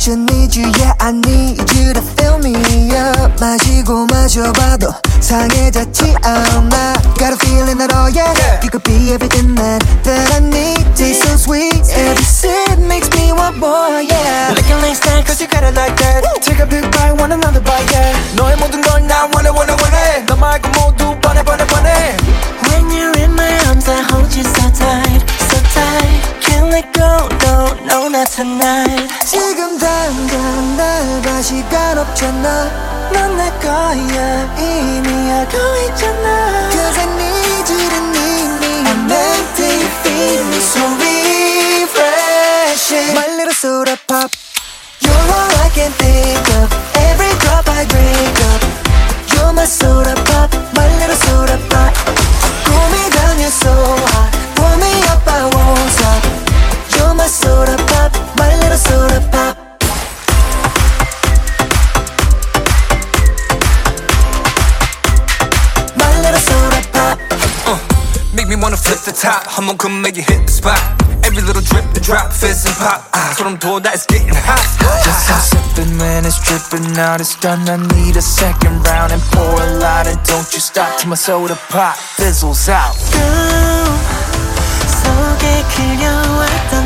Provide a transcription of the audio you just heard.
you, need you, yeah I need you to fill me up. 마시고 마셔봐도 상해졌지 않아. Got a feeling that oh yeah, you could be everything that I need. Taste so sweet, every sip makes me want more, yeah. Looking like style cause you got it like that. Take a big bite, want another bite, yeah. 너의 모든 걸 나 원해 너 말고 모두 뻔해 When you're in my arms I hold you so tight, so tight. Can't let go, no, not tonight. 지금 당장 날 봐 시간 없잖아. 넌 내 거야 이미 알고 있잖아. Cause I need you to need me. I'm empty, feed me so refreshing. My little soda pop. You're all I can think of. Every drop I drink up. You're my soda pop, my little soda pop. Cool me down, you're so hot. Pull me up, I won't stop. You're my soda pop, my little soda pop. My little soda pop. Make me wanna flip the top. 한번 come make you hit the spot. Every little drip and drop, fizz and pop. 소름 돋아, it's getting hot. Just I'm sipping when it's dripping out. It's done, I need a second round. And pour a lot and don't you stop till my soda pop fizzles out. 속에 그려왔던